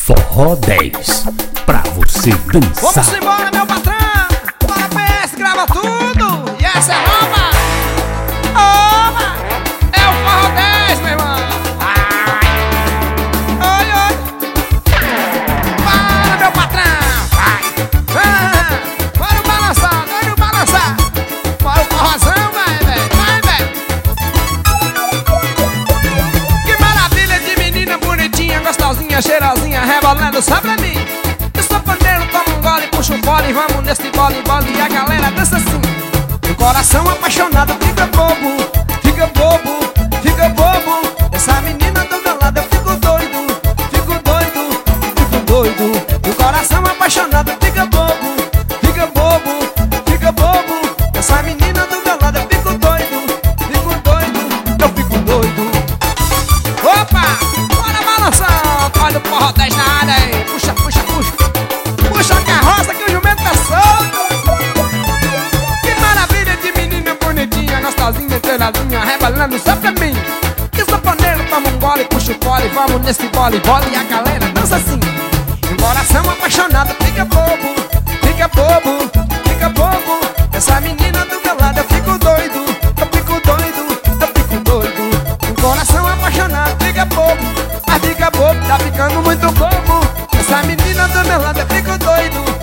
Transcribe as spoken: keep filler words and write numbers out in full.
Forró dez, pra você dançar. Vamos embora, meu patrão. Bora P S, grava tudo. E essa é nova. Oba! É o Forró dez, meu irmão. Ai. Oi, oi. Bora, meu patrão. Vai. Ah, bora balançar, bora balançar. Bora o forrozão, vai, velho. Vai, velho. Que maravilha de menina bonitinha, gostosinha, cheirosinha, rebolando só pra mim. Eu sou pandeiro, toma um gole, puxa o bole, vamos nesse bole, bole, e a galera dança assim. Meu coração apaixonado fica bobo, fica bobo, fica bobo. Essa menina do meu lado eu fico doido, fico doido, fico doido. Meu coração apaixonado fica bobo, fica bobo, fica bobo. Essa menina do meu lado eu fico doido, fico doido, eu fico doido. Opa, bora balançar, olha o Forró dez na área aí. Puxa, puxa, puxa, puxa a carroça que o jumento tá solto. Que maravilha de menina bonitinha, gostosinha, cheiradinha, rebolando só pra mim. Que saponeiro, toma um gole, puxa o bole, vamos nesse bole, bole, e a galera dança assim. Meu coração apaixonado fica bobo, fica bobo, fica bobo. Essa menina do meu lado eu fico doido, eu fico doido, eu fico doido. Meu coração apaixonado fica bobo, mas fica bobo, tá ficando muito bobo. Essa menina do meu lado eu fico doido,